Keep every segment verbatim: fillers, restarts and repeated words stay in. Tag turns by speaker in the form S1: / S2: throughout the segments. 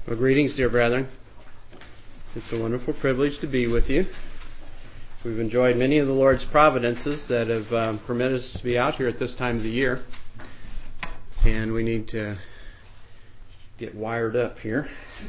S1: Well, greetings, dear brethren. It's a wonderful privilege to be with you. We've enjoyed many of the Lord's providences that have um, permitted us to be out here at this time of the year. And we need to get wired up here.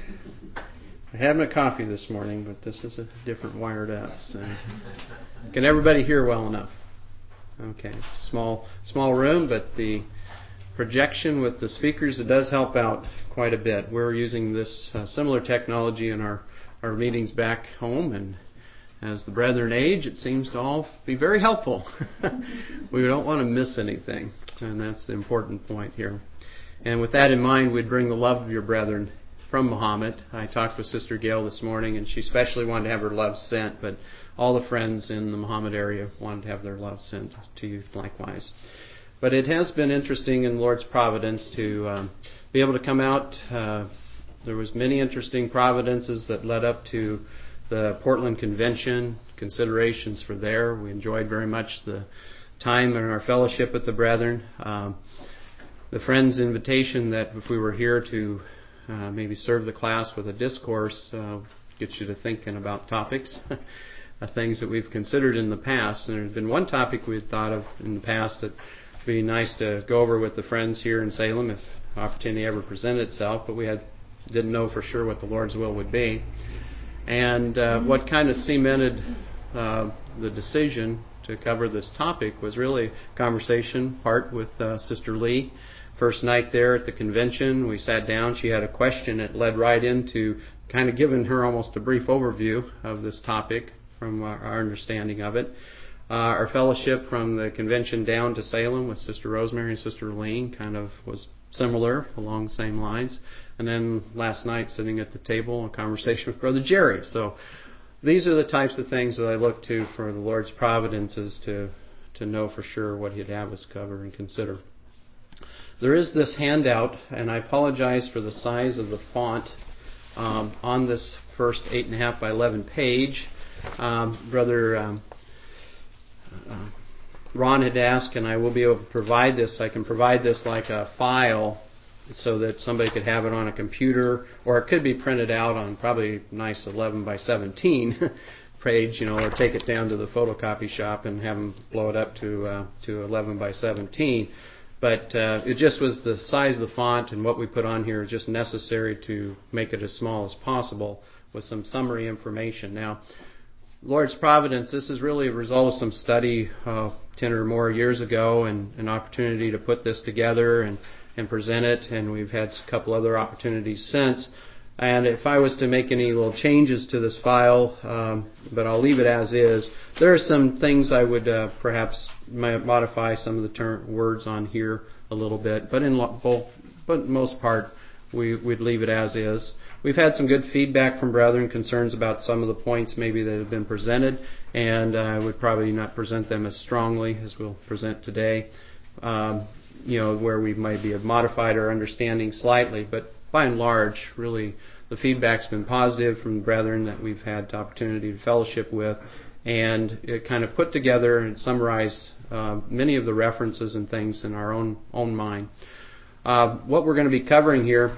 S1: I had my coffee this morning, but this is a different wired up. So, can everybody hear well enough? Okay, it's a small, small room, but the projection with the speakers, it does help out quite a bit. We're using this uh, similar technology in our, our meetings back home, and as the brethren age, it seems to all be very helpful. We don't want to miss anything, and that's the important point here. And with that in mind, we'd bring the love of your brethren from Muhammad. I talked with Sister Gail this morning, and she especially wanted to have her love sent, but all the friends in the Muhammad area wanted to have their love sent to you likewise. But it has been interesting in the Lord's providence to um, be able to come out. Uh, there was many interesting providences that led up to the Portland Convention, considerations for there. We enjoyed very much the time in our fellowship with the brethren. Um, the friends' invitation that if we were here to uh, maybe serve the class with a discourse, uh, gets you to thinking about topics, things that we've considered in the past. And there's been one topic we had thought of in the past that would be nice to go over with the friends here in Salem if opportunity ever presented itself, but we had didn't know for sure what the Lord's will would be. And uh, what kind of cemented uh, the decision to cover this topic was really a conversation part with uh, Sister Lee. First night there at the convention, we sat down. She had a question that led right into kind of giving her almost a brief overview of this topic from our, our understanding of it. Uh, our fellowship from the convention down to Salem with Sister Rosemary and Sister Elaine kind of was similar, along the same lines. And then last night, sitting at the table, a conversation with Brother Jerry. So these are the types of things that I look to for the Lord's providences to, to know for sure what He'd have us cover and consider. There is this handout, and I apologize for the size of the font um, on this first eight and a half by eleven page. Um, Brother um, uh, Ron had asked, and I will be able to provide this. I can provide this like a file so that somebody could have it on a computer, or it could be printed out on probably a nice eleven by seventeen page, you know, or take it down to the photocopy shop and have them blow it up to uh, to eleven by seventeen. But uh, it just was the size of the font, and what we put on here is just necessary to make it as small as possible with some summary information. Now, Lord's providence, this is really a result of some study uh, ten or more years ago, and an opportunity to put this together and, and present it, and we've had a couple other opportunities since. And if I was to make any little changes to this file, um, but I'll leave it as is, there are some things I would uh, perhaps modify some of the term, words on here a little bit, but in both, but most part, we, we'd leave it as is. We've had some good feedback from brethren, concerns about some of the points maybe that have been presented, and I would probably not present them as strongly as we'll present today, um, you know, where we might be have modified our understanding slightly, but by and large, really, the feedback's been positive from the brethren that we've had the opportunity to fellowship with, and it kind of put together and summarize uh, many of the references and things in our own own mind. Uh, what we're going to be covering here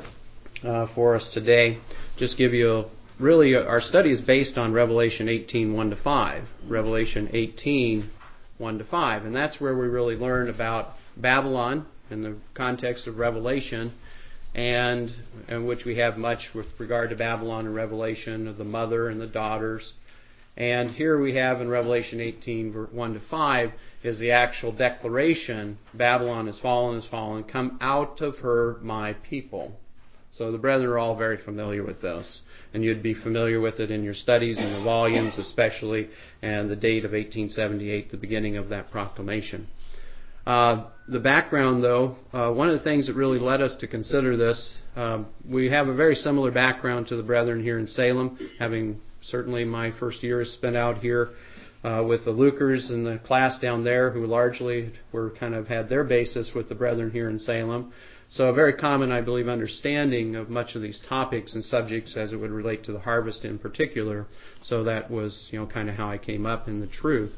S1: Uh, for us today, just give you a, really uh, our study is based on Revelation eighteen, one to five. Revelation eighteen, one to five. And that's where we really learn about Babylon in the context of Revelation, and in which we have much with regard to Babylon and Revelation of the mother and the daughters. And here we have in Revelation eighteen, one to five, is the actual declaration, Babylon has fallen, has fallen, come out of her, my people. So the brethren are all very familiar with this, and you'd be familiar with it in your studies and the volumes especially, and the date of eighteen seventy-eight, the beginning of that proclamation. Uh, the background, though, uh, one of the things that really led us to consider this, uh, we have a very similar background to the brethren here in Salem, having certainly my first year is spent out here uh, with the Lukers and the class down there, who largely were kind of had their basis with the brethren here in Salem. So a very common, I believe, understanding of much of these topics and subjects as it would relate to the harvest in particular. So that was, you know, kind of how I came up in the truth.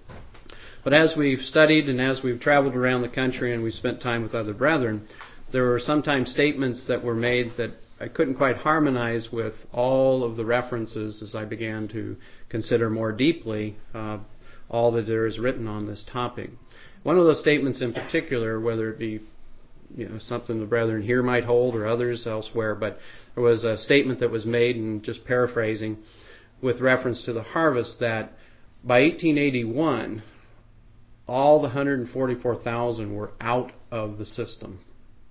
S1: But as we've studied and as we've traveled around the country and we've spent time with other brethren, there were sometimes statements that were made that I couldn't quite harmonize with all of the references as I began to consider more deeply uh, all that there is written on this topic. One of those statements in particular, whether it be you know something the brethren here might hold or others elsewhere, but there was a statement that was made, and just paraphrasing, with reference to the harvest, that by eighteen eighty-one, all the one hundred forty-four thousand were out of the system.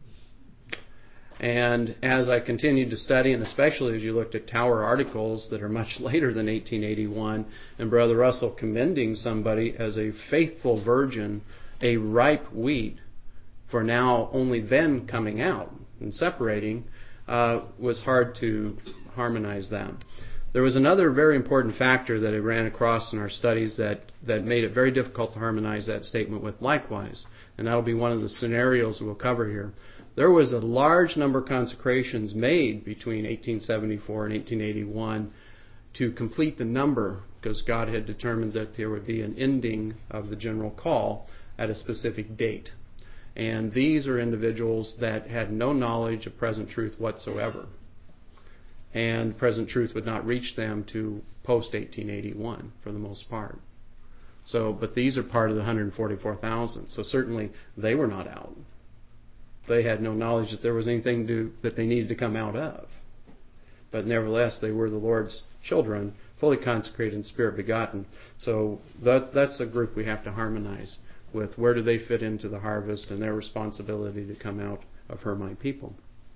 S1: And as I continued to study, and especially as you looked at Tower articles that are much later than eighteen eighty-one, and Brother Russell commending somebody as a faithful virgin, a ripe wheat, for now only then coming out and separating, uh, was hard to harmonize that. There was another very important factor that I ran across in our studies that, that made it very difficult to harmonize that statement with likewise, and that'll be one of the scenarios we'll cover here. There was a large number of consecrations made between eighteen seventy-four and eighteen eighty-one to complete the number, because God had determined that there would be an ending of the general call at a specific date. And these are individuals that had no knowledge of present truth whatsoever. And present truth would not reach them to post eighteen eighty-one for the most part. So, but these are part of the one hundred forty-four thousand. So certainly they were not out. They had no knowledge that there was anything to, that they needed to come out of. But nevertheless, they were the Lord's children, fully consecrated and Spirit begotten. So that, that's a group we have to harmonize with. Where do they fit into the harvest and their responsibility to come out of her, my people?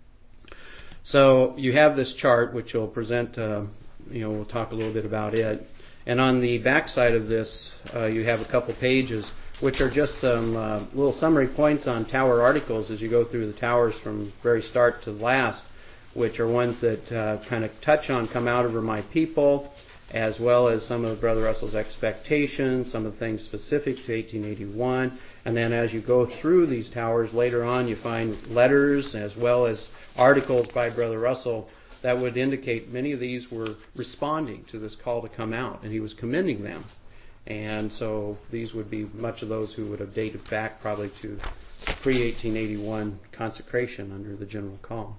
S1: So you have this chart, which you'll present, uh, you know, we'll talk a little bit about it. And on the back side of this, uh, you have a couple pages, which are just some uh, little summary points on Tower articles as you go through the Towers from very start to last, which are ones that uh, kind of touch on come out of her, my people, as well as some of Brother Russell's expectations, some of the things specific to eighteen eighty-one. And then as you go through these Towers, later on you find letters as well as articles by Brother Russell that would indicate many of these were responding to this call to come out, and he was commending them. And so these would be much of those who would have dated back probably to pre eighteen eighty-one consecration under the general call.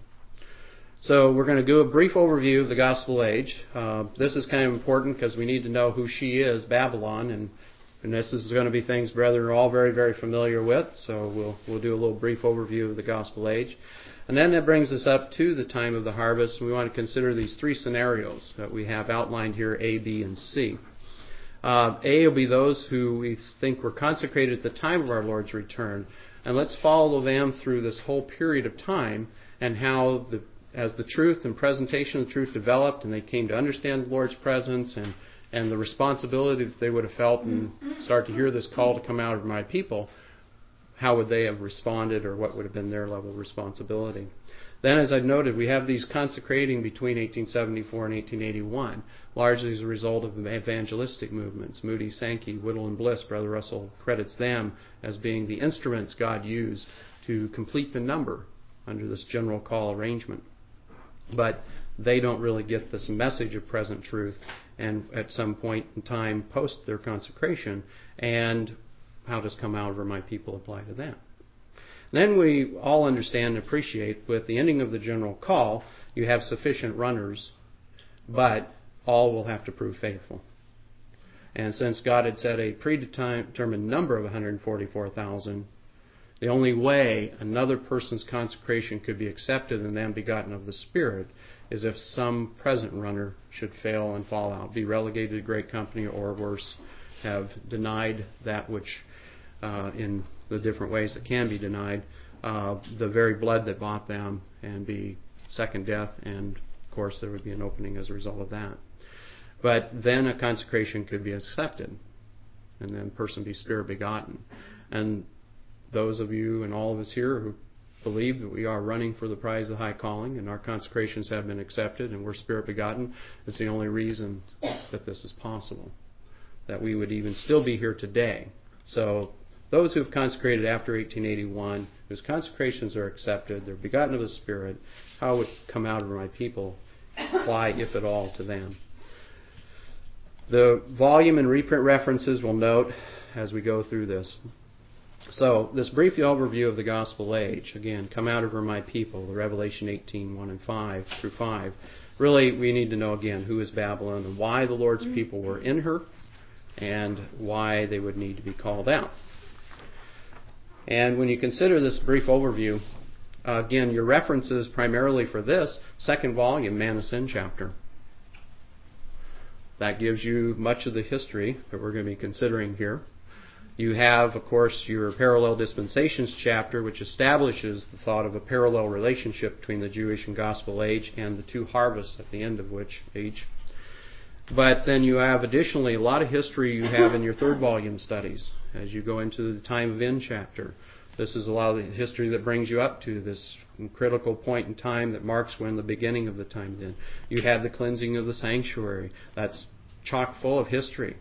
S1: So we're going to do a brief overview of the gospel age. Uh, this is kind of important because we need to know who she is, Babylon, and, and this is going to be things brethren are all very, very familiar with. So we'll we'll do a little brief overview of the gospel age. And then that brings us up to the time of the harvest. We want to consider these three scenarios that we have outlined here, A, B, and C. Uh, A will be those who we think were consecrated at the time of our Lord's return. And let's follow them through this whole period of time and how, the, as the truth and presentation of the truth developed and they came to understand the Lord's presence and, and the responsibility that they would have felt and start to hear this call to come out of my people, how would they have responded or what would have been their level of responsibility. Then, as I've noted, we have these consecrating between eighteen seventy-four and eighteen eighty-one, largely as a result of evangelistic movements. Moody, Sankey, Whittle, and Bliss, Brother Russell credits them as being the instruments God used to complete the number under this general call arrangement. But they don't really get this message of present truth, and at some point in time post their consecration, and how does come out over my people apply to them? Then we all understand and appreciate with the ending of the general call, you have sufficient runners, but all will have to prove faithful. And since God had set a predetermined number of one hundred forty-four thousand, the only way another person's consecration could be accepted and then begotten of the Spirit is if some present runner should fail and fall out, be relegated to great company, or worse, have denied that which uh, in the different ways that can be denied, uh, the very blood that bought them, and be second death, and of course there would be an opening as a result of that. But then a consecration could be accepted, and then the person be Spirit begotten. And those of you and all of us here who believe that we are running for the prize of the high calling, and our consecrations have been accepted, and we're Spirit begotten, it's the only reason that this is possible, that we would even still be here today. So those who have consecrated after eighteen eighty-one, whose consecrations are accepted, they're begotten of the Spirit, how would come out of my people apply, if at all, to them? The volume and reprint references we'll note as we go through this. So, this brief overview of the gospel age, again, come out of her, my people, the Revelation eighteen, one and five through five. Really, we need to know again who is Babylon and why the Lord's people were in her and why they would need to be called out. And when you consider this brief overview, uh, again, your references primarily for this second volume, Man of Sin chapter. That gives you much of the history that we're going to be considering here. You have, of course, your Parallel Dispensations chapter, which establishes the thought of a parallel relationship between the Jewish and Gospel age and the two harvests at the end of which age. But then you have additionally a lot of history you have in your third volume studies as you go into the Time of End chapter. This is a lot of the history that brings you up to this critical point in time that marks when the beginning of the time of end. You have the cleansing of the sanctuary. That's chock full of history.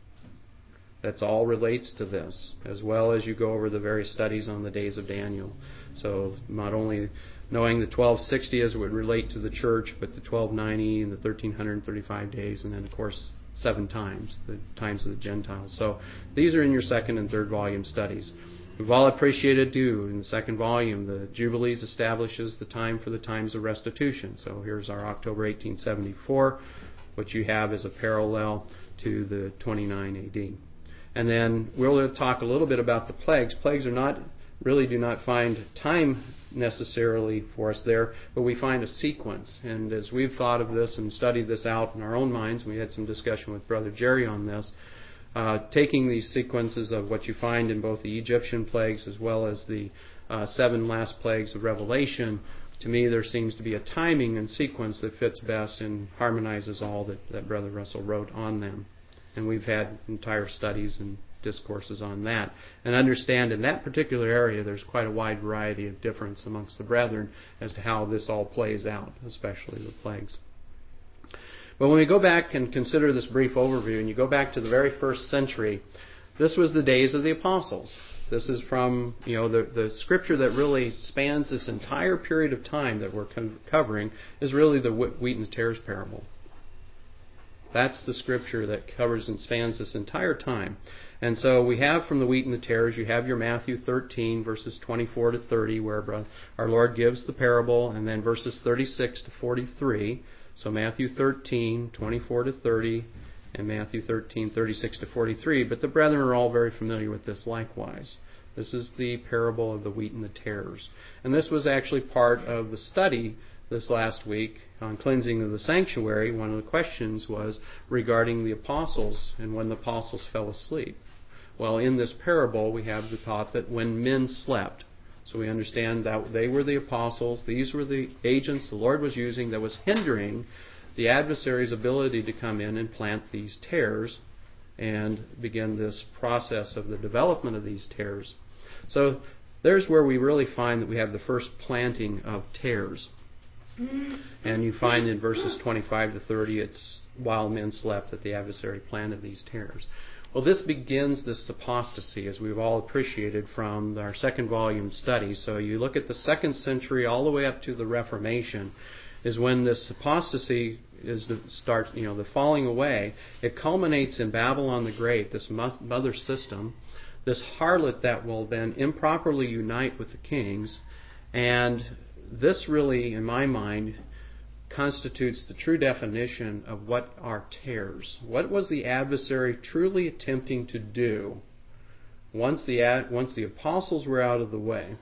S1: That's all relates to this, as well as you go over the various studies on the days of Daniel. So not only knowing the twelve sixty as it would relate to the church, but the twelve ninety and the thirteen thirty-five days, and then of course seven times, the times of the Gentiles. So these are in your second and third volume studies. We've all appreciated too, in the second volume, the Jubilees establishes the time for the times of restitution. So here's our October eighteen seventy-four, which you have as a parallel to the twenty-nine A D. And then we'll talk a little bit about the plagues. Plagues are not really do not find time necessarily for us there, but we find a sequence. And as we've thought of this and studied this out in our own minds, we had some discussion with Brother Jerry on this, uh, taking these sequences of what you find in both the Egyptian plagues as well as the uh, seven last plagues of Revelation, to me there seems to be a timing and sequence that fits best and harmonizes all that, that Brother Russell wrote on them. And we've had entire studies and discourses on that. And understand in that particular area there's quite a wide variety of difference amongst the brethren as to how this all plays out, especially the plagues. But when we go back and consider this brief overview, and you go back to the very first century, this was the days of the apostles. This is from, you know, the, the scripture that really spans this entire period of time that we're covering is really the wheat and the tares parable. That's the scripture that covers and spans this entire time. And so we have from the wheat and the tares, you have your Matthew thirteen, verses twenty-four to thirty, where our Lord gives the parable, and then verses thirty-six to forty-three. So Matthew thirteen, twenty-four to thirty, and Matthew thirteen, thirty-six to forty-three. But the brethren are all very familiar with this likewise. This is the parable of the wheat and the tares. And this was actually part of the study this last week on cleansing of the sanctuary. One of the questions was regarding the apostles and when the apostles fell asleep. Well, in this parable we have the thought that when men slept. So we understand that they were the apostles. These were the agents the Lord was using that was hindering the adversary's ability to come in and plant these tares and begin this process of the development of these tares. So there's where we really find that we have the first planting of tares. And you find in verses twenty-five to thirty, it's while men slept that the adversary planted these tares. Well, this begins this apostasy, as we've all appreciated from our second volume study. So you look at the second century all the way up to the Reformation, is when this apostasy is the start, you know, the falling away. It culminates in Babylon the Great, this mother system, this harlot that will then improperly unite with the kings, and this really, in my mind, constitutes the true definition of what are tares. What was the adversary truly attempting to do once the ad, once the apostles were out of the way?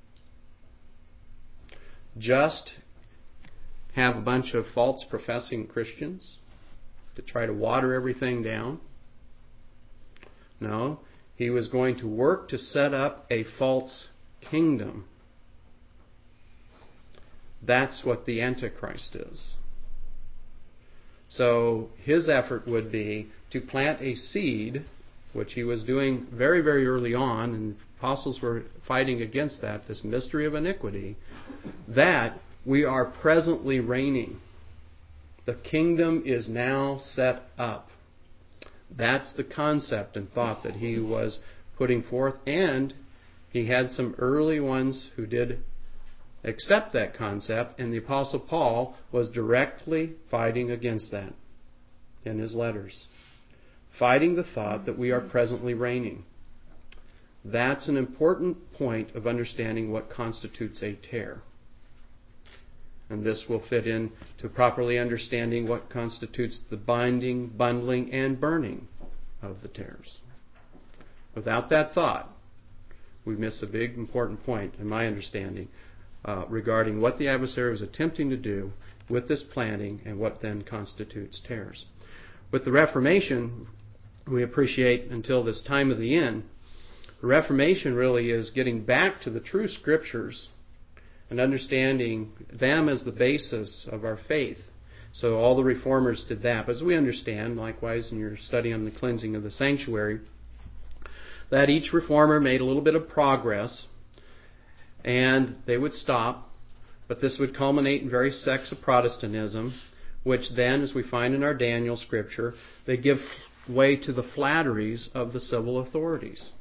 S1: Just have a bunch of false professing Christians to try to water everything down? No, he was going to work to set up a false kingdom. That's what the Antichrist is. So his effort would be to plant a seed, which he was doing very, very early on, and the apostles were fighting against that, this mystery of iniquity, that we are presently reigning. The kingdom is now set up. That's the concept and thought that he was putting forth, and he had some early ones who did accept that concept, and the Apostle Paul was directly fighting against that in his letters. Fighting the thought that we are presently reigning. That's an important point of understanding what constitutes a tear. And this will fit in to properly understanding what constitutes the binding, bundling, and burning of the tares. Without that thought, we miss a big important point in my understanding uh, regarding what the adversary was attempting to do with this planting and what then constitutes tares. With the Reformation, we appreciate until this time of the end, the Reformation really is getting back to the true Scriptures and understanding them as the basis of our faith. So all the Reformers did that. But as we understand, likewise in your study on the cleansing of the sanctuary, that each Reformer made a little bit of progress and they would stop, but this would culminate in various sects of Protestantism, which then, as we find in our Daniel scripture, they give way to the flatteries of the civil authorities.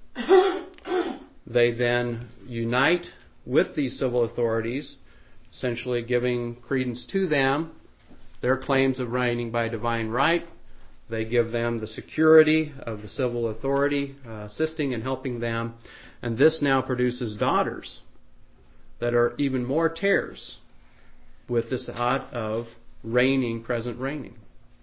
S1: They then unite with these civil authorities, essentially giving credence to them, their claims of reigning by divine right. They give them the security of the civil authority, uh, assisting and helping them. And this now produces daughters that are even more tares with this thought of reigning, present reigning.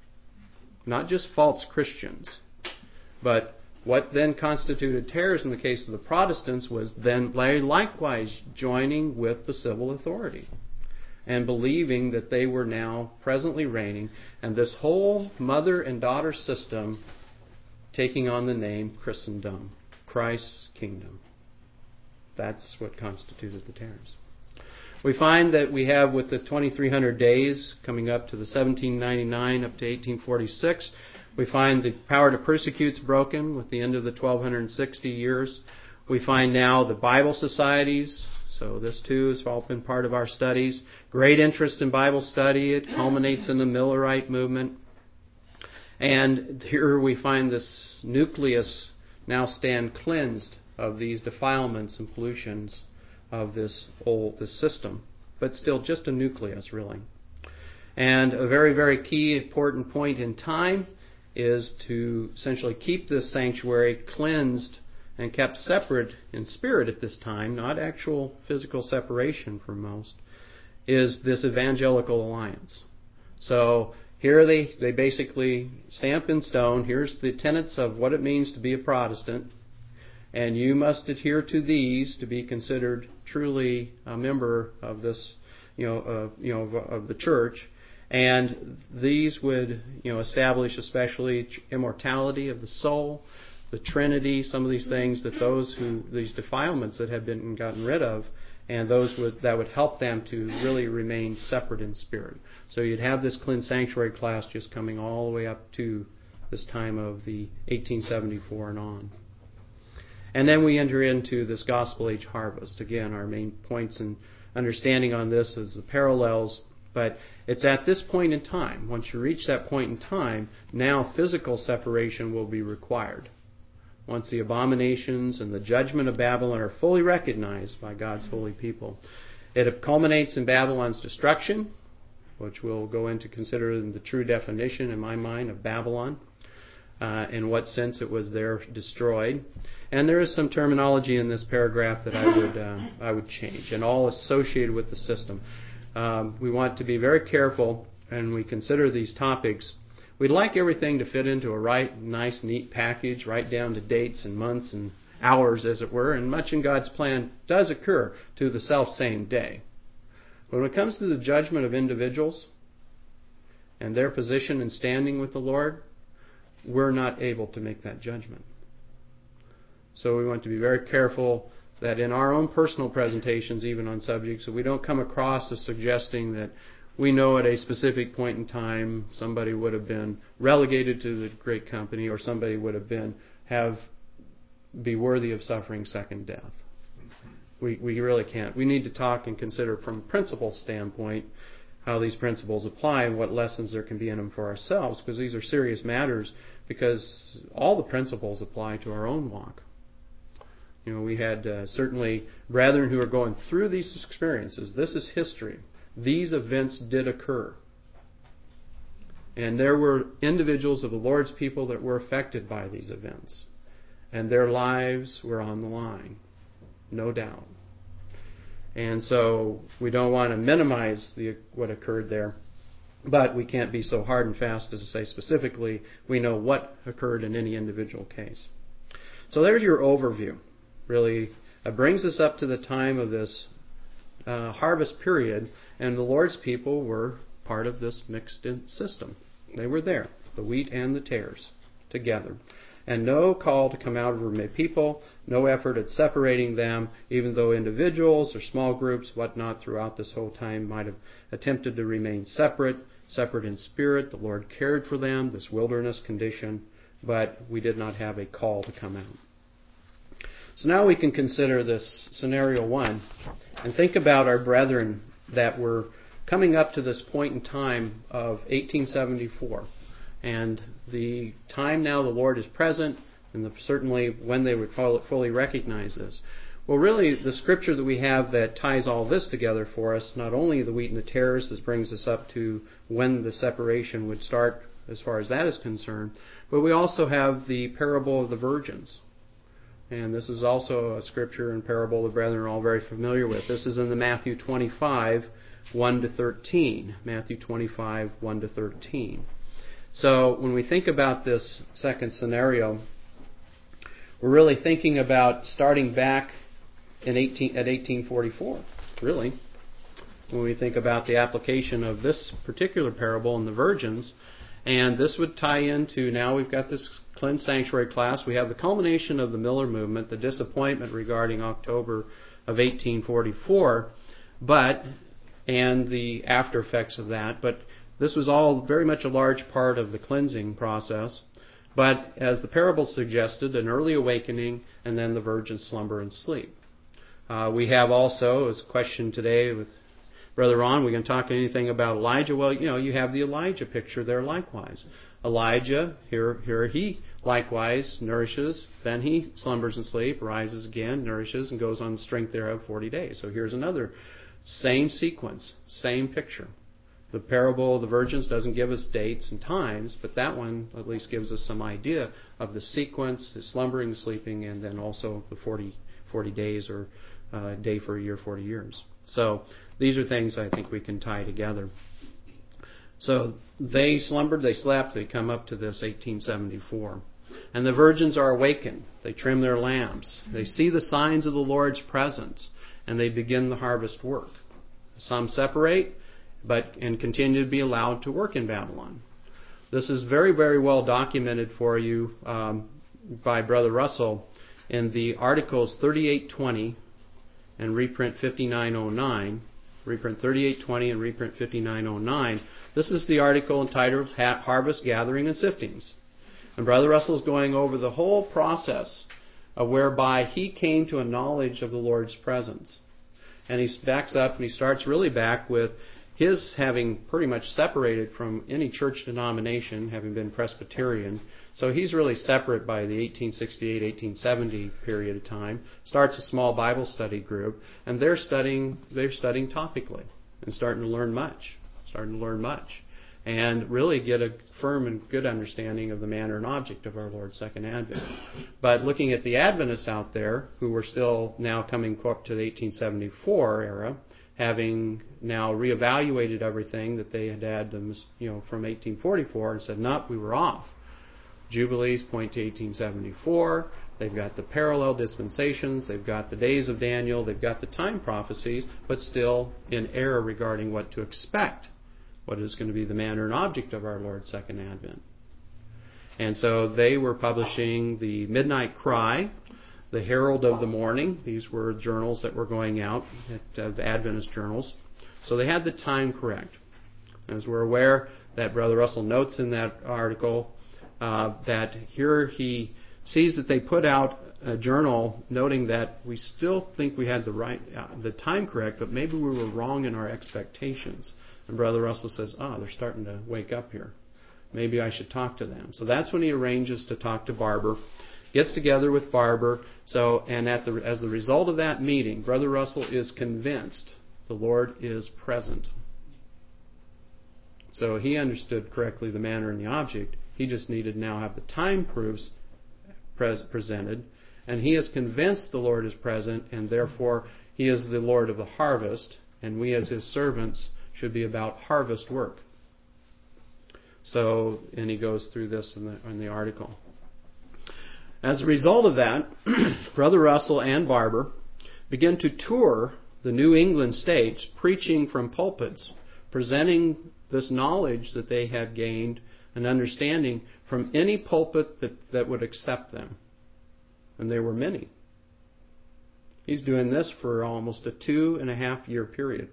S1: Not just false Christians, but what then constituted tares in the case of the Protestants was then likewise joining with the civil authority and believing that they were now presently reigning, and this whole mother and daughter system taking on the name Christendom, Christ's kingdom. That's what constituted the tares. We find that we have, with the twenty-three hundred days coming up to the seventeen ninety-nine up to eighteen forty-six, we find the power to persecute's broken with the end of the twelve sixty years. We find now the Bible societies, so this too has all been part of our studies. Great interest in Bible study. It culminates in the Millerite movement. And here we find this nucleus now stand cleansed of these defilements and pollutions of this old this system, but still just a nucleus, really. And a very, very key important point in time is to essentially keep this sanctuary cleansed and kept separate in spirit at this time, not actual physical separation for most, is this evangelical alliance. So here they, they basically stamp in stone, here's the tenets of what it means to be a Protestant, and you must adhere to these to be considered truly a member of this, you know, uh, you know, of, of the church. And these would, you know, establish especially immortality of the soul, the Trinity, some of these things that those who, these defilements that have been gotten rid of, and those would, that would help them to really remain separate in spirit. So you'd have this cleansed sanctuary class just coming all the way up to this time of the eighteen seventy-four and on. And then we enter into this gospel age harvest. Again, our main points in understanding on this is the parallels. But it's at this point in time, once you reach that point in time, now physical separation will be required. Once the abominations and the judgment of Babylon are fully recognized by God's holy people. It culminates in Babylon's destruction, which we'll go into considering the true definition in my mind of Babylon, uh, in what sense it was there destroyed. And there is some terminology in this paragraph that I would uh, I would change, and all associated with the system. Um, we want to be very careful, and we consider these topics. We'd like everything to fit into a right, nice, neat package, right down to dates and months and hours, as it were, and much in God's plan does occur to the self-same day. But when it comes to the judgment of individuals and their position and standing with the Lord, we're not able to make that judgment. So we want to be very careful that in our own personal presentations, even on subjects, that we don't come across as suggesting that we know at a specific point in time somebody would have been relegated to the great company, or somebody would have been have be worthy of suffering second death. We we really can't. We need to talk and consider from a principle standpoint how these principles apply and what lessons there can be in them for ourselves, because these are serious matters, because all the principles apply to our own walk. You know, we had uh, certainly brethren who are going through these experiences. This is history. These events did occur. And there were individuals of the Lord's people that were affected by these events. and their lives were on the line, no doubt. And so we don't want to minimize the, what occurred there, but we can't be so hard and fast as to say specifically we know what occurred in any individual case. So there's your overview. Really, it brings us up to the time of this uh, harvest period, and the Lord's people were part of this mixed in system. They were there, the wheat and the tares, together. And no call to come out of a people, no effort at separating them, even though individuals or small groups, whatnot, throughout this whole time might have attempted to remain separate, separate in spirit. The Lord cared for them, this wilderness condition, but we did not have a call to come out. So now we can consider this scenario one and think about our brethren that were coming up to this point in time of eighteen seventy-four. And the time now the Lord is present, and the, certainly when they would fully recognize this. Well, really, the scripture that we have that ties all this together for us, not only the wheat and the tares, this brings us up to when the separation would start as far as that is concerned, but we also have the parable of the virgins. And this is also a scripture and parable the brethren are all very familiar with. This is in the Matthew twenty-five, one to thirteen. Matthew twenty-five, one to thirteen. So when we think about this second scenario, we're really thinking about starting back in eighteen, at eighteen forty-four, really. When we think about the application of this particular parable and the virgins, and this would tie into, now we've got this cleansed sanctuary class, we have the culmination of the Miller movement, the disappointment regarding October of eighteen forty-four, but, and the after effects of that, but this was all very much a large part of the cleansing process. But as the parable suggested, an early awakening and then the virgin slumber and sleep. Uh, we have also, as a question today with Brother Ron, we can talk anything about Elijah. Well, you know, you have the Elijah picture there likewise. Elijah, here, here he likewise nourishes, then he slumbers and sleep, rises again, nourishes, and goes on the strength thereof forty days. So here's another same sequence, same picture. The parable of the virgins doesn't give us dates and times, but that one at least gives us some idea of the sequence, the slumbering, sleeping, and then also the forty, forty days, or uh, day for a year, forty years. So these are things I think we can tie together. So they slumbered, they slept, they come up to this eighteen seventy-four. And the virgins are awakened. They trim their lamps. They see the signs of the Lord's presence, and they begin the harvest work. Some separate, but and continue to be allowed to work in Babylon. This is very, very well documented for you um, by Brother Russell in the articles thirty-eight twenty and reprint fifty-nine oh nine. Reprint thirty-eight twenty and reprint fifty-nine oh nine. This is the article entitled Harvest, Gathering, and Siftings. And Brother Russell is going over the whole process of whereby he came to a knowledge of the Lord's presence. And he backs up and he starts really back with his having pretty much separated from any church denomination, having been Presbyterian. So he's really separate by the eighteen sixty-eight eighteen seventy period of time. Starts a small Bible study group, and they're studying they're studying topically and starting to learn much, starting to learn much, and really get a firm and good understanding of the manner and object of our Lord's second advent. But looking at the Adventists out there, who were still now coming up to the eighteen seventy-four era, having now reevaluated everything that they had had, you know, from eighteen forty-four, and said, "Nope, we were off." Jubilees point to eighteen seventy-four. They've got the parallel dispensations. They've got the days of Daniel. They've got the time prophecies, but still in error regarding what to expect, what is going to be the manner and object of our Lord's second advent. And so they were publishing the Midnight Cry, the Herald of the Morning. These were journals that were going out, at, uh, Adventist journals. So they had the time correct. As we're aware, that Brother Russell notes in that article uh, that here he sees that they put out a journal noting that we still think we had the right, uh, the time correct, but maybe we were wrong in our expectations. And Brother Russell says, "Ah, they're starting to wake up here. Maybe I should talk to them." So that's when he arranges to talk to Barber. Gets together with Barber, so and at the as the result of that meeting, Brother Russell is convinced the Lord is present. So he understood correctly the manner and the object. He just needed to now have the time proofs pres- presented, and he is convinced the Lord is present, and therefore he is the Lord of the harvest, and we as his servants should be about harvest work. So, and he goes through this in the, in the article. As a result of that, Brother Russell and Barber began to tour the New England states, preaching from pulpits, presenting this knowledge that they had gained and understanding from any pulpit that, that would accept them. And there were many. He's doing this for almost a two and a half year period.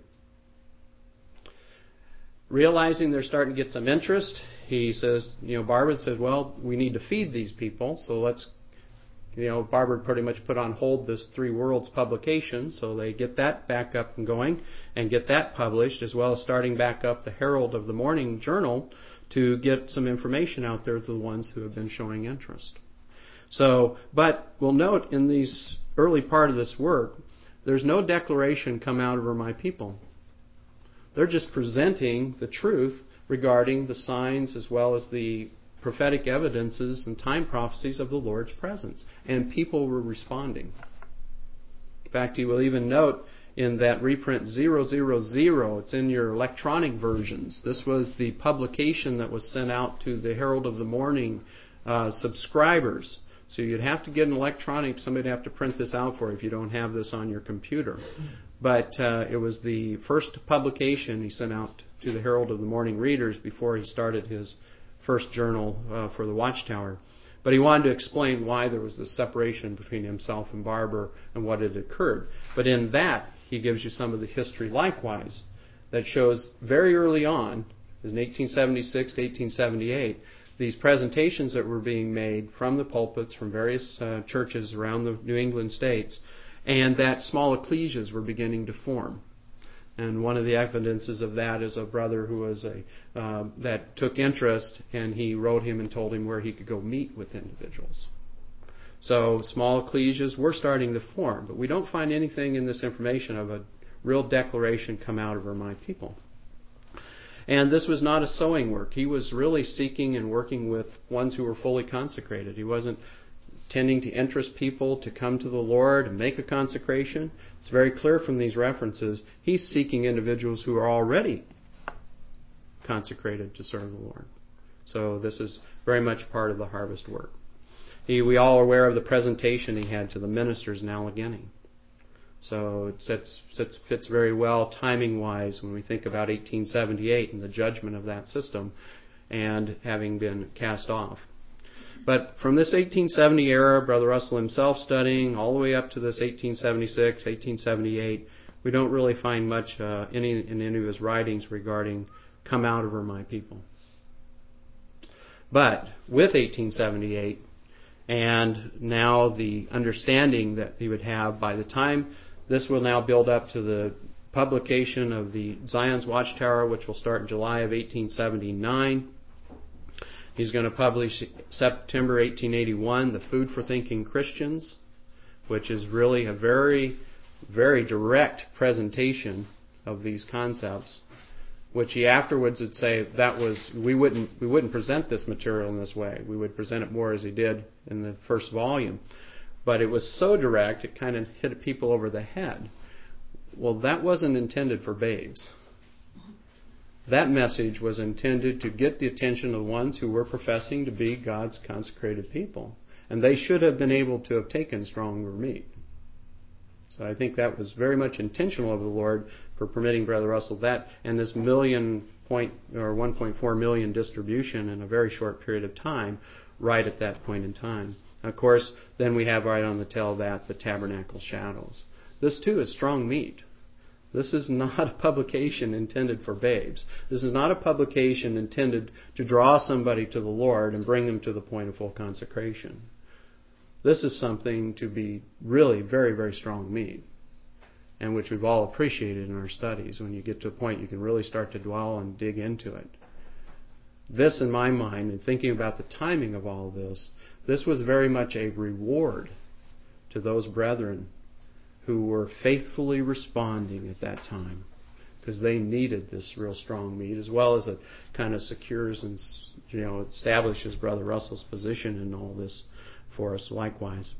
S1: Realizing they're starting to get some interest, he says, you know, Barber says, well, we need to feed these people, so let's, you know, Barber pretty much put on hold this Three Worlds publication, so they get that back up and going and get that published, as well as starting back up the Herald of the Morning Journal to get some information out there to the ones who have been showing interest. So, but we'll note in these early part of this work, there's no declaration come out over my people. They're just presenting the truth regarding the signs as well as the prophetic evidences and time prophecies of the Lord's presence. And people were responding. In fact, you will even note in that reprint zero zero zero, it's in your electronic versions. This was the publication that was sent out to the Herald of the Morning uh, subscribers. So you'd have to get an electronic, somebody'd have to print this out for you if you don't have this on your computer. But uh, it was the first publication he sent out to the Herald of the Morning readers before he started his first journal uh, for the Watchtower. But he wanted to explain why there was this separation between himself and Barber and what had occurred. But in that, he gives you some of the history likewise that shows very early on, in eighteen seventy-six to eighteen seventy-eight, these presentations that were being made from the pulpits from various uh, churches around the New England states, and that small ecclesias were beginning to form. And one of the evidences of that is a brother who was a uh, that took interest, and he wrote him and told him where he could go meet with individuals. So small ecclesias were starting to form, but we don't find anything in this information of a real declaration come out over my people. And this was not a sowing work. He was really seeking and working with ones who were fully consecrated. He wasn't tending to interest people to come to the Lord and make a consecration. It's very clear from these references. He's seeking individuals who are already consecrated to serve the Lord. So this is very much part of the harvest work. He, we all are aware of the presentation he had to the ministers in Allegheny. So it sits, sits, fits very well timing-wise when we think about eighteen seventy-eight and the judgment of that system and having been cast off. But from this eighteen seventy era, Brother Russell himself studying, all the way up to this eighteen seventy-six, eighteen seventy-eight, we don't really find much uh, any, in any of his writings regarding come out over my people. But with eighteen seventy-eight, and now the understanding that he would have by the time this will now build up to the publication of the Zion's Watchtower, which will start in July of eighteen seventy-nine. He's going to publish September eighteen eighty-one, The Food for Thinking Christians, which is really a very, very direct presentation of these concepts, which he afterwards would say that was we wouldn't we wouldn't present this material in this way. We would present it more as he did in the first volume. But it was so direct, it kind of hit people over the head. Well, that wasn't intended for babes. That message was intended to get the attention of the ones who were professing to be God's consecrated people. And they should have been able to have taken stronger meat. So I think that was very much intentional of the Lord for permitting Brother Russell that and this million point or one point four million distribution in a very short period of time, right at that point in time. Of course, then we have right on the tail of that the Tabernacle Shadows. This too is strong meat. This is not a publication intended for babes. This is not a publication intended to draw somebody to the Lord and bring them to the point of full consecration. This is something to be really very, very strong meat, and which we've all appreciated in our studies. When you get to a point you can really start to dwell and dig into it. This, in my mind, and thinking about the timing of all of this, this was very much a reward to those brethren who were faithfully responding at that time, because they needed this real strong meat, as well as it kind of secures and, you know, establishes Brother Russell's position in all this for us likewise.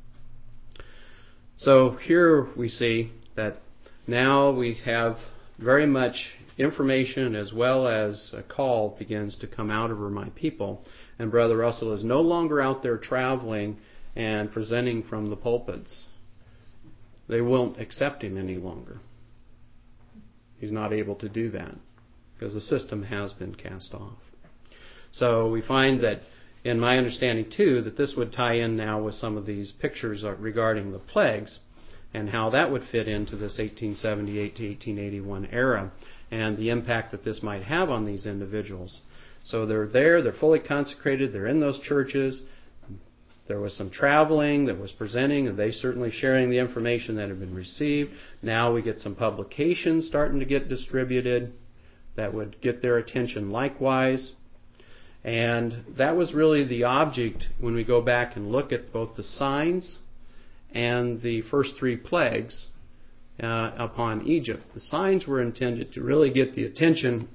S1: So here we see that now we have very much information as well as a call begins to come out over my people. And Brother Russell is no longer out there traveling and presenting from the pulpits. They won't accept him any longer. He's not able to do that because the system has been cast off. So we find that, in my understanding too, that this would tie in now with some of these pictures regarding the plagues and how that would fit into this eighteen seventy-eight to eighteen eighty-one era and the impact that this might have on these individuals. So they're there, they're fully consecrated, they're in those churches. There was some traveling that was presenting, and they certainly sharing the information that had been received. Now we get some publications starting to get distributed that would get their attention likewise. And that was really the object when we go back and look at both the signs and the first three plagues uh, upon Egypt. The signs were intended to really get the attention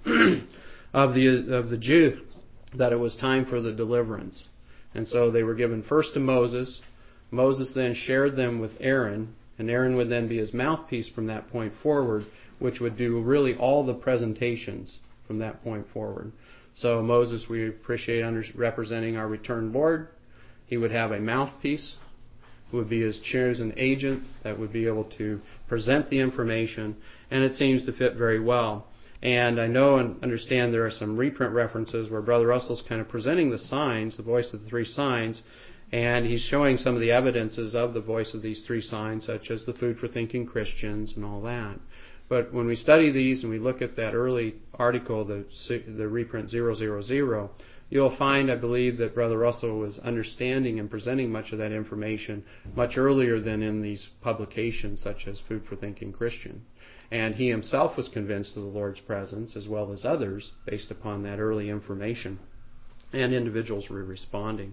S1: of the of the Jew that it was time for the deliverance. And so they were given first to Moses. Moses then shared them with Aaron, and Aaron would then be his mouthpiece from that point forward, which would do really all the presentations from that point forward. So Moses, we appreciate under, representing our returned Lord. He would have a mouthpiece, who would be his chosen agent that would be able to present the information, and it seems to fit very well. And I know and understand there are some reprint references where Brother Russell's kind of presenting the signs, the voice of the three signs, and he's showing some of the evidences of the voice of these three signs, such as the food for thinking Christians and all that. But when we study these and we look at that early article, the the reprint zero zero zero, you'll find, I believe, that Brother Russell was understanding and presenting much of that information much earlier than in these publications, such as Food for Thinking Christian. And he himself was convinced of the Lord's presence, as well as others, based upon that early information. And individuals were responding.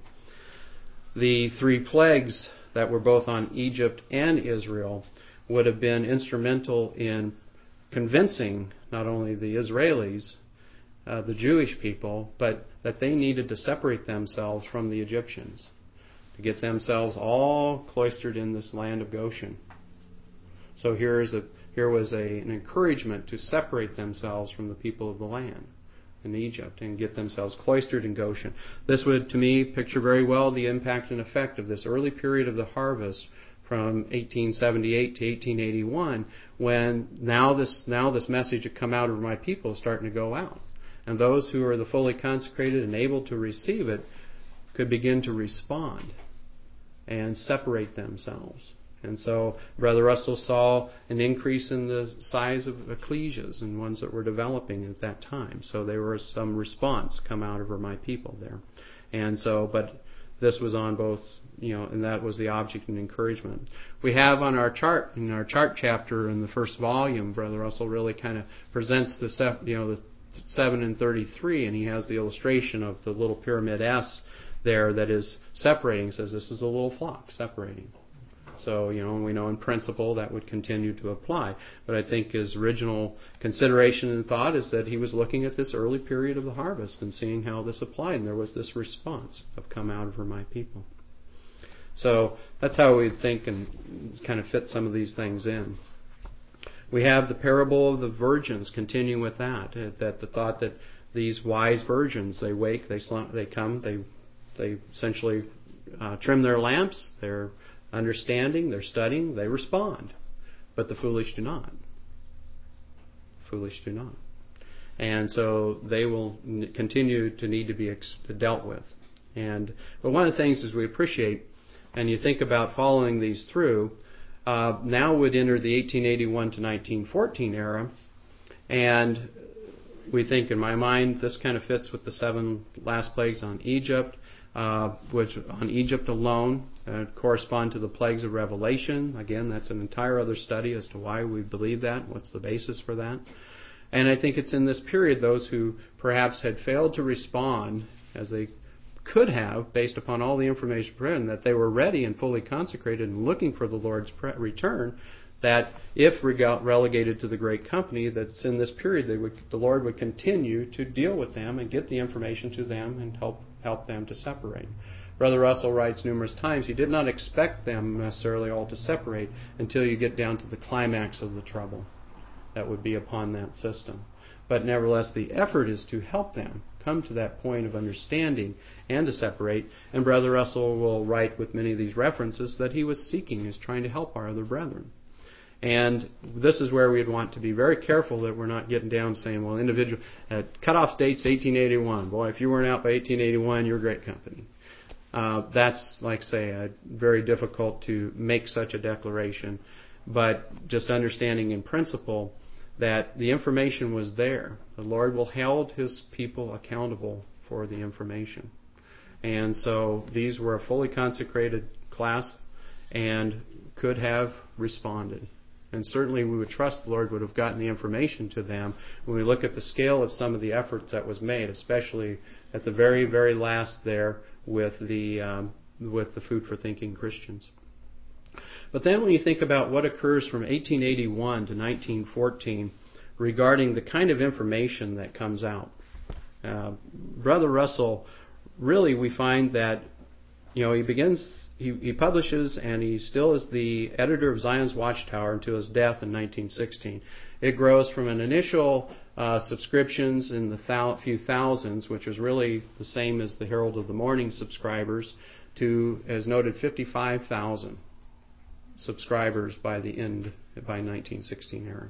S1: The three plagues that were both on Egypt and Israel would have been instrumental in convincing not only the Israelis, uh, the Jewish people, but that they needed to separate themselves from the Egyptians, to get themselves all cloistered in this land of Goshen. So here is a Here was a, an encouragement to separate themselves from the people of the land in Egypt and get themselves cloistered in Goshen. This would, to me, picture very well the impact and effect of this early period of the harvest from eighteen seventy-eight to eighteen eighty-one, when now this now this message had come out of my people is starting to go out. And those who are the fully consecrated and able to receive it could begin to respond and separate themselves. And so Brother Russell saw an increase in the size of ecclesias and ones that were developing at that time. So there was some response come out of my people there. And so, but this was on both, you know, and that was the object and encouragement. We have on our chart, in our chart chapter in the first volume, Brother Russell really kind of presents the, you know, the seven and thirty-three, and he has the illustration of the little pyramid S there that is separating. He says this is a little flock separating. So, you know, we know in principle that would continue to apply. But I think his original consideration and thought is that he was looking at this early period of the harvest and seeing how this applied. And there was this response of come out of her, my people. So that's how we think and kind of fit some of these things in. We have the parable of the virgins, continuing with that. That the thought that these wise virgins, they wake, they slump, they come, they they essentially uh, trim their lamps, they're understanding, they're studying, they respond. But the foolish do not. Foolish do not. And so they will continue to need to be ex- dealt with. And but one of the things is we appreciate, and you think about following these through, uh, now would enter the eighteen eighty-one to nineteen fourteen era, and we think in my mind this kind of fits with the seven last plagues on Egypt. Uh, which on Egypt alone uh, correspond to the plagues of Revelation. Again, that's an entire other study as to why we believe that, what's the basis for that. And I think it's in this period those who perhaps had failed to respond as they could have, based upon all the information present, that they were ready and fully consecrated and looking for the Lord's return, that if relegated to the great company, that's in this period they would, the Lord would continue to deal with them and get the information to them and help help them to separate. Brother Russell writes numerous times, he did not expect them necessarily all to separate until you get down to the climax of the trouble that would be upon that system. But nevertheless, the effort is to help them come to that point of understanding and to separate. And Brother Russell will write with many of these references that he was seeking, is trying to help our other brethren. And this is where we'd want to be very careful that we're not getting down saying, well, individual, uh, cutoff date's eighteen eighty-one. Boy, if you weren't out by eighteen eighty-one, you're great company. Uh, that's, like say, uh, very difficult to make such a declaration. But just understanding in principle that the information was there. The Lord will hold His people accountable for the information. And so these were a fully consecrated class and could have responded. And certainly we would trust the Lord would have gotten the information to them when we look at the scale of some of the efforts that was made, especially at the very, very last there with the um, with the Food for Thinking Christians. But then when you think about what occurs from eighteen eighty-one to nineteen fourteen regarding the kind of information that comes out, uh, Brother Russell, really we find that, you know, he begins, he, he publishes, and he still is the editor of Zion's Watchtower until his death in nineteen sixteen. It grows from an initial uh, subscriptions in the thou- few thousands, which was really the same as the Herald of the Morning subscribers, to, as noted, fifty-five thousand subscribers by the end, by nineteen sixteen era.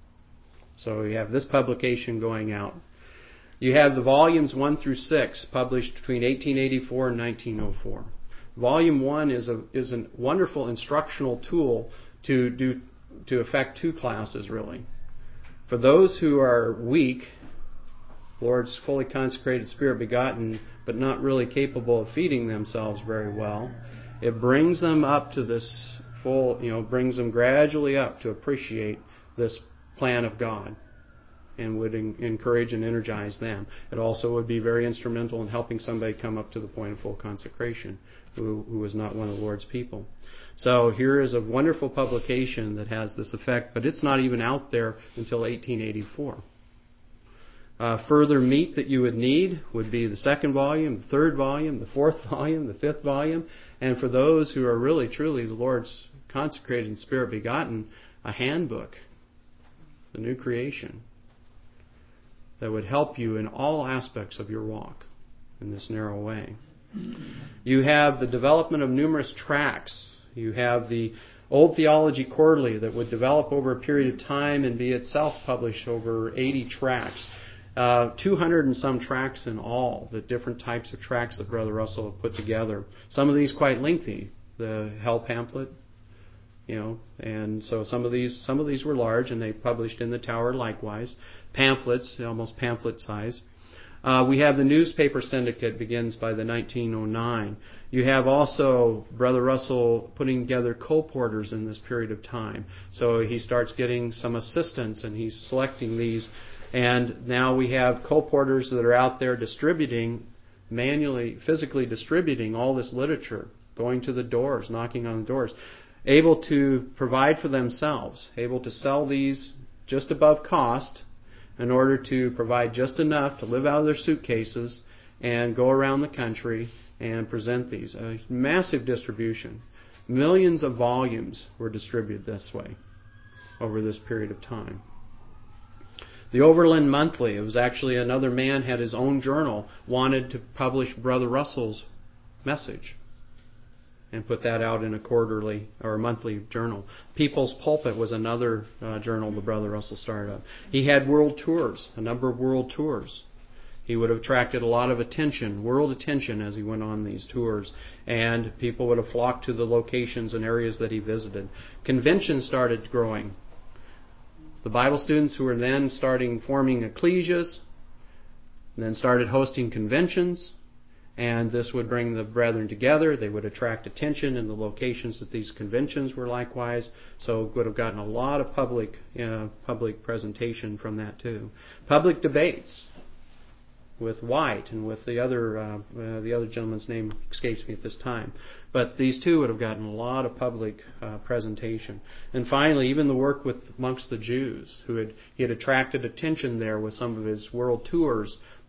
S1: So you have this publication going out. You have the volumes one through six published between eighteen eighty-four and nineteen oh four. Volume one is a is a wonderful instructional tool to do to affect two classes really. For those who are weak, Lord's fully consecrated, Spirit begotten, but not really capable of feeding themselves very well, it brings them up to this full, you know, brings them gradually up to appreciate this plan of God, and would en- encourage and energize them. It also would be very instrumental in helping somebody come up to the point of full consecration who, who was not one of the Lord's people. So here is a wonderful publication that has this effect, but it's not even out there until eighteen eighty-four. Uh, further meat that you would need would be the second volume, the third volume, the fourth volume, the fifth volume, and for those who are really, truly the Lord's consecrated and Spirit begotten, a handbook, the new creation, that would help you in all aspects of your walk in this narrow way. You have the development of numerous tracts. You have the Old Theology Quarterly that would develop over a period of time and be itself published over eighty tracts. Uh, two hundred and some tracts in all, the different types of tracts that Brother Russell have put together. Some of these quite lengthy. The Hell Pamphlet, you know, and so some of these some of these were large, and they published in the Tower likewise. Pamphlets, almost pamphlet size. Uh, we have the newspaper syndicate begins by the nineteen oh nine. You have also Brother Russell putting together colporteurs in this period of time. So he starts getting some assistance, and he's selecting these. And now we have colporteurs that are out there distributing, manually, physically distributing all this literature, going to the doors, knocking on the doors, able to provide for themselves, able to sell these just above cost in order to provide just enough to live out of their suitcases and go around the country and present these. A massive distribution. Millions of volumes were distributed this way over this period of time. The Overland Monthly, it was actually another man had his own journal, wanted to publish Brother Russell's message and put that out in a quarterly or a monthly journal. People's Pulpit was another uh, journal the Brother Russell started up. He had world tours, a number of world tours. He would have attracted a lot of attention, world attention, as he went on these tours. And people would have flocked to the locations and areas that he visited. Conventions started growing. The Bible students who were then starting forming ecclesias, then started hosting conventions. And this would bring the brethren together. They would attract attention in the locations that these conventions were likewise. So would have gotten a lot of public uh, public presentation from that too. Public debates with White and with the other uh, uh, the other gentleman's name escapes me at this time. But these two would have gotten a lot of public uh, presentation. And finally, even the work with amongst the Jews, who had he had attracted attention there with some of his world tours.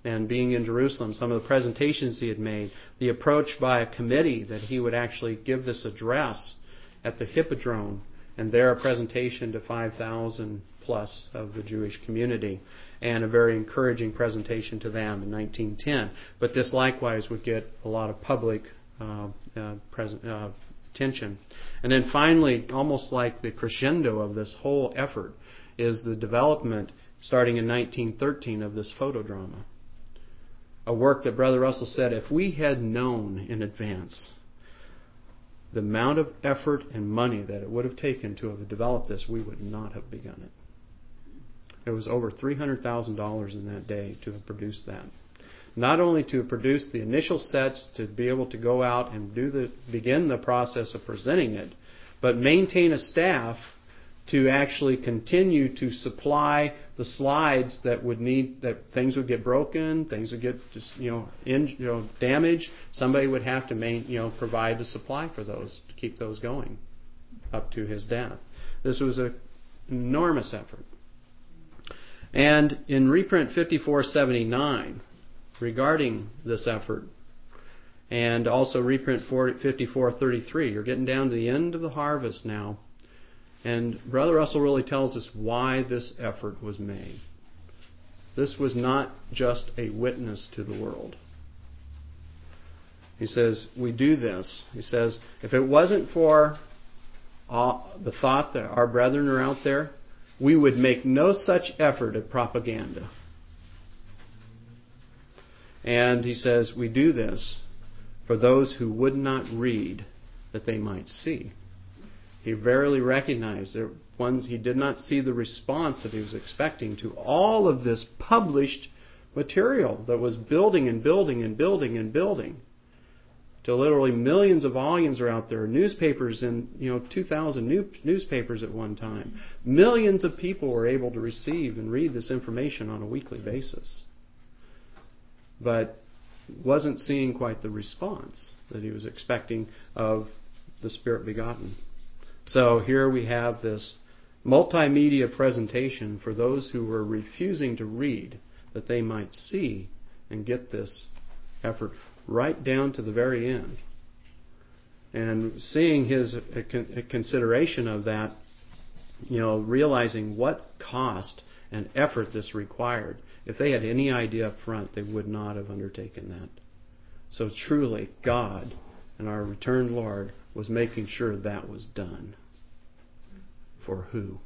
S1: and being in Jerusalem, some of the presentations he had made, the approach by a committee that he would actually give this address at the Hippodrome, and there a presentation to five thousand plus of the Jewish community, and a very encouraging presentation to them in nineteen ten. But this likewise would get a lot of public uh, uh, present, uh, attention. And then finally, almost like the crescendo of this whole effort, is the development, starting in nineteen thirteen, of this photodrama. A work that Brother Russell said, if we had known in advance the amount of effort and money that it would have taken to have developed this, we would not have begun it. It was over three hundred thousand dollars in that day to have produced that. Not only to have produced the initial sets, to be able to go out and do the begin the process of presenting it, but maintain a staff to actually continue to supply the slides that would need, that things would get broken, things would get just, you know, in, you know, damaged. Somebody would have to main, you know, provide the supply for those to keep those going up to his death. This was an enormous effort. And in reprint fifty-four seventy-nine, regarding this effort, and also reprint fifty-four thirty-three, you're getting down to the end of the harvest now. And Brother Russell really tells us why this effort was made. This was not just a witness to the world. He says, we do this. He says, if it wasn't for all, the thought that our brethren are out there, we would make no such effort at propaganda. And he says, we do this for those who would not read, that they might see. He verily recognized that ones he did not see the response that he was expecting to all of this published material that was building and building and building and building. To literally millions of volumes are out there. Newspapers in, you know, two thousand new, newspapers at one time. Millions of people were able to receive and read this information on a weekly basis. But wasn't seeing quite the response that he was expecting of the Spirit begotten. So here we have this multimedia presentation for those who were refusing to read, that they might see and get this effort right down to the very end. And seeing his consideration of that, you know, realizing what cost and effort this required. If they had any idea up front, they would not have undertaken that. So truly, God and our returned Lord was making sure that was done. For who?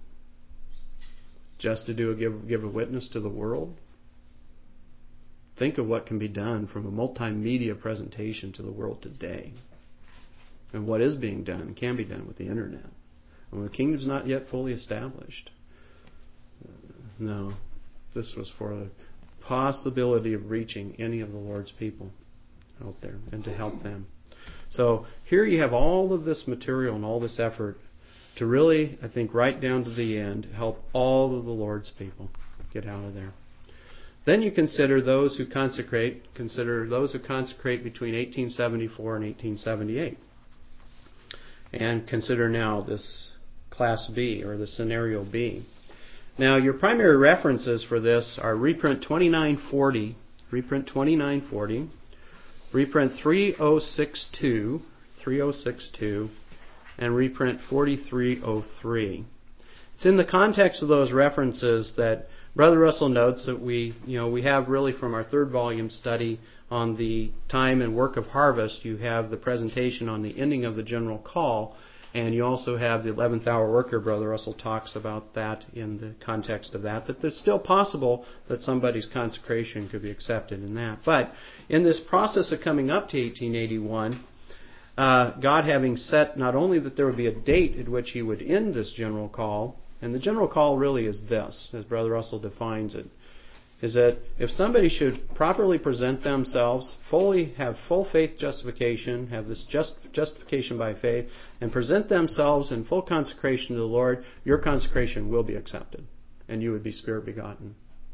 S1: Just to do a give, give a witness to the world? Think of what can be done from a multimedia presentation to the world today. And what is being done and can be done with the internet. And the kingdom's not yet fully established. No. This was for the possibility of reaching any of the Lord's people out there and to help them. So here you have all of this material and all this effort to really, I think, right down to the end, help all of the Lord's people get out of there. Then you consider those who consecrate, consider those who consecrate between eighteen seventy-four and eighteen seventy-eight. And consider now this Class B, or the Scenario B. Now, your primary references for this are reprint twenty-nine forty, reprint twenty-nine forty, reprint thirty sixty-two, thirty sixty-two, and reprint forty-three oh three. It's in the context of those references that Brother Russell notes that we, you know, we have really from our third volume study on the time and work of harvest, you have the presentation on the ending of the general call, and you also have the eleventh hour worker. Brother Russell talks about that in the context of that, that it's still possible that somebody's consecration could be accepted in that. But in this process of coming up to eighteen eighty-one, uh, God having set not only that there would be a date at which He would end this general call, and the general call really is this, as Brother Russell defines it, is that if somebody should properly present themselves, fully have full faith justification, have this just, justification by faith, and present themselves in full consecration to the Lord, your consecration will be accepted, and you would be Spirit begotten.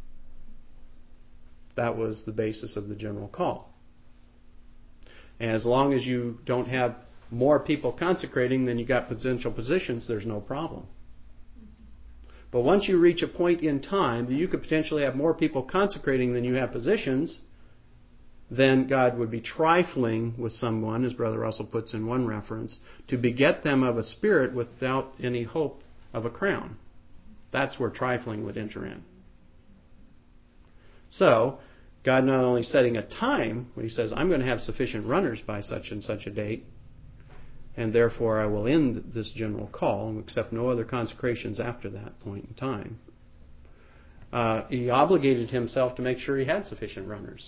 S1: That was the basis of the general call. And as long as you don't have more people consecrating than you got potential positions, there's no problem. But once you reach a point in time that you could potentially have more people consecrating than you have positions, then God would be trifling with someone, as Brother Russell puts in one reference, to beget them of a spirit without any hope of a crown. That's where trifling would enter in. So, God not only setting a time when He says, I'm going to have sufficient runners by such and such a date, and therefore I will end this general call and accept no other consecrations after that point in time. Uh, he obligated Himself to make sure He had sufficient runners.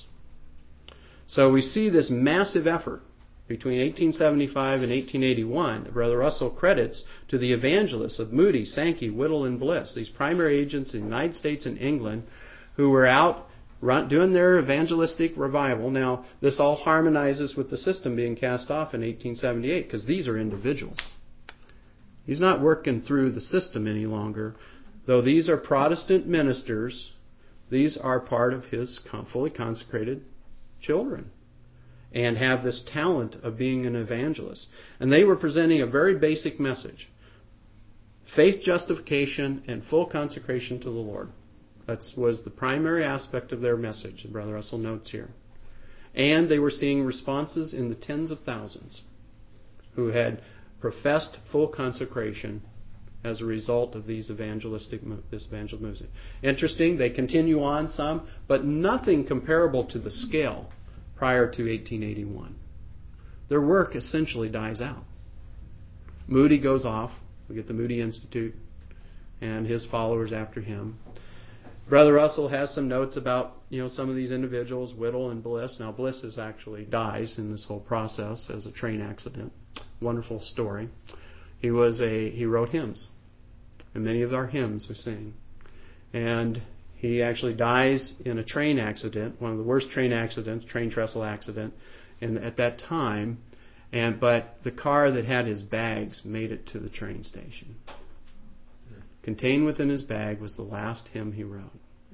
S1: So we see this massive effort between eighteen seventy-five and eighteen eighty-one that Brother Russell credits to the evangelists of Moody, Sankey, Whittle, and Bliss, these primary agents in the United States and England who were out run, doing their evangelistic revival. Now, this all harmonizes with the system being cast off in eighteen seventy-eight because these are individuals. He's not working through the system any longer. Though these are Protestant ministers, these are part of His fully consecrated children and have this talent of being an evangelist. And they were presenting a very basic message. Faith justification and full consecration to the Lord. That was the primary aspect of their message, Brother Russell notes here. And they were seeing responses in the tens of thousands who had professed full consecration as a result of these evangelistic this evangelistic movement. Interesting, they continue on some, but nothing comparable to the scale prior to eighteen eighty-one. Their work essentially dies out. Moody goes off. We get the Moody Institute and his followers after him. Brother Russell has some notes about, you know, some of these individuals, Whittle and Bliss. Now, Bliss is actually dies in this whole process as a train accident. Wonderful story. He was a he wrote hymns, and many of our hymns we sing. And he actually dies in a train accident, one of the worst train accidents, train trestle accident, and at that time. And but the car that had his bags made it to the train station. Contained within his bag was the last hymn he wrote.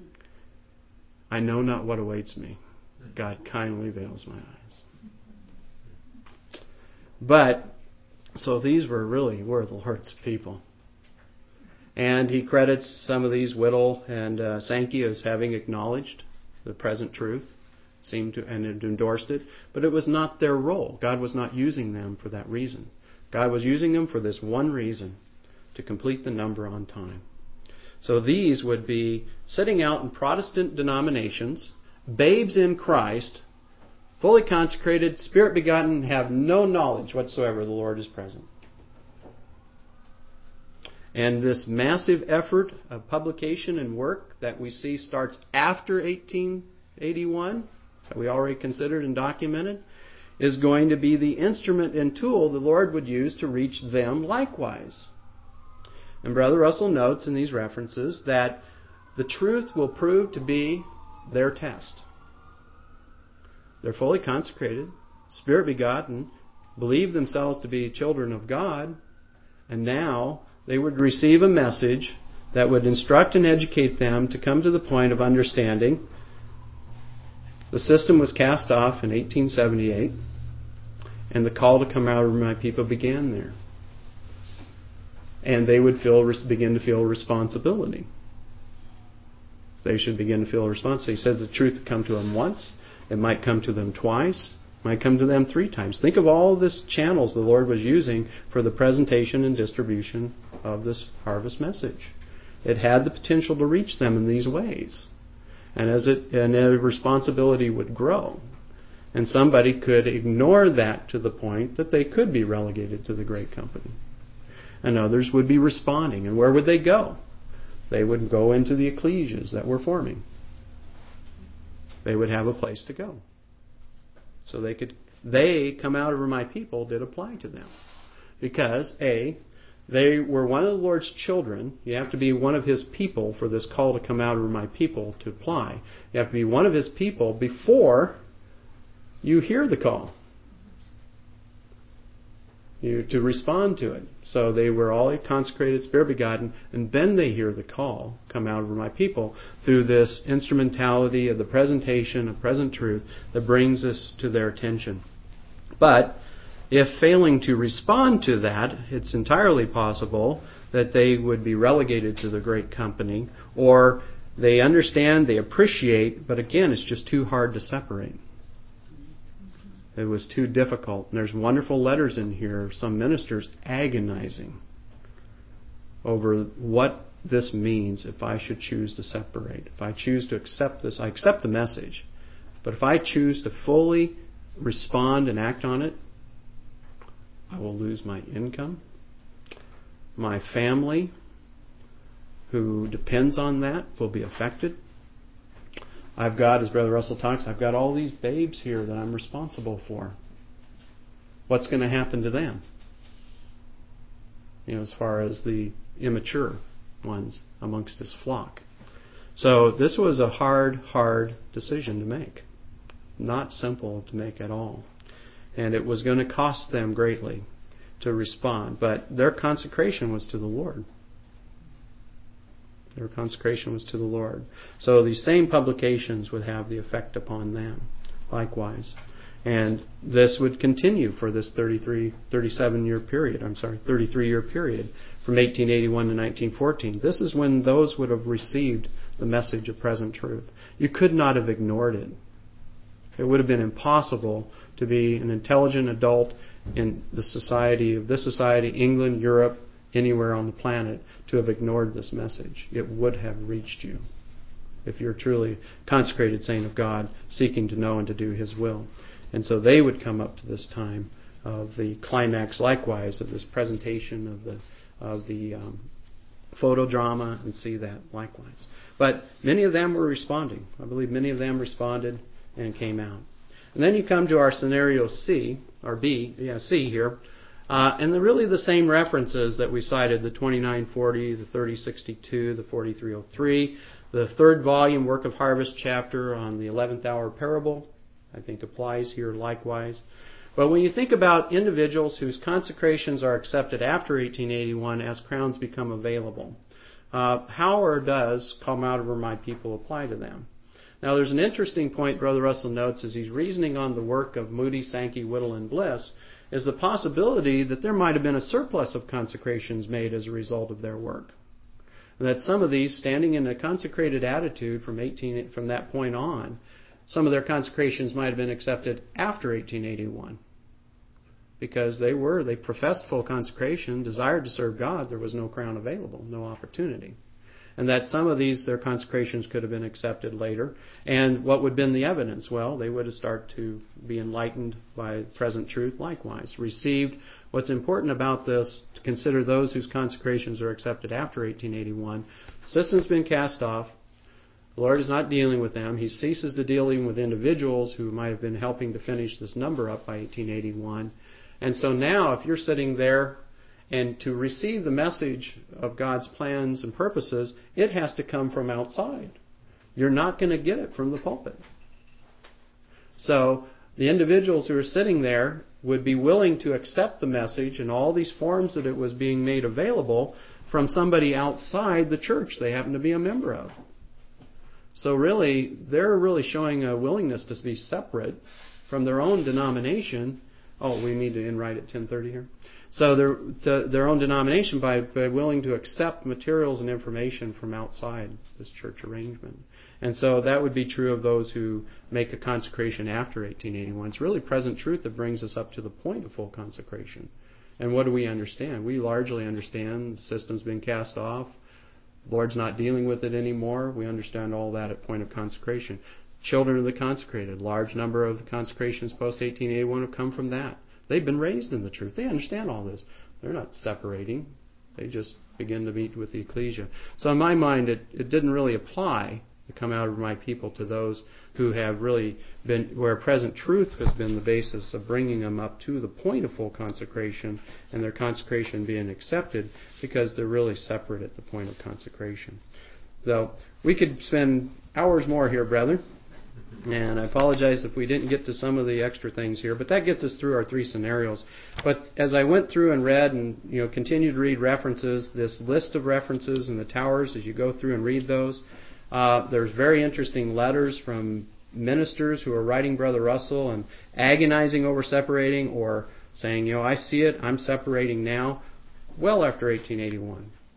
S1: I know not what awaits me. God kindly veils my eyes. But, so these were really were the Lord's people. And he credits some of these, Whittle and uh, Sankey, as having acknowledged the present truth, seemed to and had endorsed it. But it was not their role. God was not using them for that reason. God was using them for this one reason, to complete the number on time. So these would be sitting out in Protestant denominations, babes in Christ, fully consecrated, Spirit begotten, have no knowledge whatsoever the Lord is present. And this massive effort of publication and work that we see starts after eighteen eighty-one, that we already considered and documented, is going to be the instrument and tool the Lord would use to reach them likewise. And Brother Russell notes in these references that the truth will prove to be their test. They're fully consecrated, Spirit begotten, believe themselves to be children of God, and now they would receive a message that would instruct and educate them to come to the point of understanding. The system was cast off in eighteen seventy-eight, and the call to come out of my people began there. And they would feel begin to feel responsibility. They should begin to feel responsibility. He says the truth would come to them once. It might come to them twice. It might come to them three times. Think of all these channels the Lord was using for the presentation and distribution of this harvest message. It had the potential to reach them in these ways. And as it and the responsibility would grow. And somebody could ignore that to the point that they could be relegated to the great company. And others would be responding. And where would they go? They would go into the ecclesias that were forming. They would have a place to go. So they could, they come out of my people did apply to them. Because, A, they were one of the Lord's children. You have to be one of His people for this call to come out of my people to apply. You have to be one of His people before you hear the call. You to respond to it. So they were all consecrated, Spirit begotten, and then they hear the call, come out of my people, through this instrumentality of the presentation of present truth that brings this to their attention. But if failing to respond to that, it's entirely possible that they would be relegated to the great company, or they understand, they appreciate, but again, it's just too hard to separate. It was too difficult. And there's wonderful letters in here, some ministers agonizing over what this means if I should choose to separate. If I choose to accept this, I accept the message. But if I choose to fully respond and act on it, I will lose my income. My family, who depends on that, will be affected. I've got, as Brother Russell talks, I've got all these babes here that I'm responsible for. What's going to happen to them? You know, as far as the immature ones amongst his flock. So this was a hard, hard decision to make. Not simple to make at all. And it was going to cost them greatly to respond. But their consecration was to the Lord. Their consecration was to the Lord. So these same publications would have the effect upon them likewise. And this would continue for this thirty-three, thirty-seven year period. I'm sorry, thirty-three year period from eighteen eighty-one to nineteen fourteen. This is when those would have received the message of present truth. You could not have ignored it. It would have been impossible to be an intelligent adult in the society of this society, England, Europe, anywhere on the planet, to have ignored this message. It would have reached you if you're truly consecrated saint of God, seeking to know and to do His will. And so they would come up to this time of the climax, likewise, of this presentation of the of the um, photodrama, and see that likewise. But many of them were responding. I believe many of them responded and came out. And then you come to our scenario C, or B, yeah, C here. Uh, and they're really the same references that we cited, the twenty-nine forty, the thirty sixty-two, the forty-three oh three, the third volume Work of Harvest chapter on the eleventh hour parable, I think applies here likewise. But when you think about individuals whose consecrations are accepted after eighteen eighty-one as crowns become available, uh, how or does "come out over my people" apply to them? Now there's an interesting point Brother Russell notes as he's reasoning on the work of Moody, Sankey, Whittle, and Bliss, is the possibility that there might have been a surplus of consecrations made as a result of their work. And that some of these, standing in a consecrated attitude from eighteen from that point on, some of their consecrations might have been accepted after eighteen eighty-one. Because they were, they professed full consecration, desired to serve God, there was no crown available, no opportunity. And that some of these, their consecrations could have been accepted later. And what would have been the evidence? Well, they would have started to be enlightened by present truth likewise. Received. What's important about this, to consider those whose consecrations are accepted after eighteen eighty-one. The system's been cast off. The Lord is not dealing with them. He ceases to dealing with individuals who might have been helping to finish this number up by eighteen eighty-one. And so now, if you're sitting there, and to receive the message of God's plans and purposes, it has to come from outside. You're not going to get it from the pulpit. So the individuals who are sitting there would be willing to accept the message in all these forms that it was being made available from somebody outside the church they happen to be a member of. So really, they're really showing a willingness to be separate from their own denomination. Oh, we need to end right at ten thirty here. So their to their own denomination by, by willing to accept materials and information from outside this church arrangement. And so that would be true of those who make a consecration after eighteen eighty-one. It's really present truth that brings us up to the point of full consecration. And what do we understand? We largely understand the system's been cast off. The Lord's not dealing with it anymore. We understand all that at point of consecration. Children of the consecrated. Large number of the consecrations post eighteen eighty-one have come from that. They've been raised in the truth. They understand all this. They're not separating. They just begin to meet with the ecclesia. So in my mind, it, it didn't really apply to come out of my people to those who have really been, where present truth has been the basis of bringing them up to the point of full consecration and their consecration being accepted, because they're really separate at the point of consecration. So we could spend hours more here, brethren. And I apologize if we didn't get to some of the extra things here, but that gets us through our three scenarios. But as I went through and read and you know continued to read references, this list of references in the towers, as you go through and read those, uh, there's very interesting letters from ministers who are writing Brother Russell and agonizing over separating, or saying, you know, I see it, I'm separating now, well after eighteen eighty-one.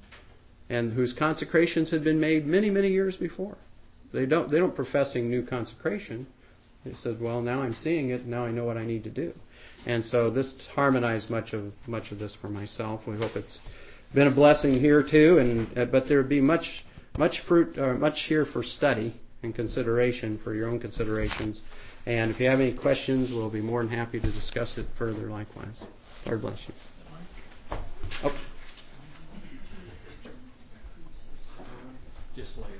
S1: and whose consecrations had been made many, many years before. They don't they don't professing new consecration. They said, well, now I'm seeing it, now I know what I need to do. And so this harmonized much of much of this for myself. We hope it's been a blessing here too, and uh, but there would be much much fruit, uh, much here for study and consideration for your own considerations. And if you have any questions, we'll be more than happy to discuss it further. Likewise, Lord bless you. Oh.
S2: Just like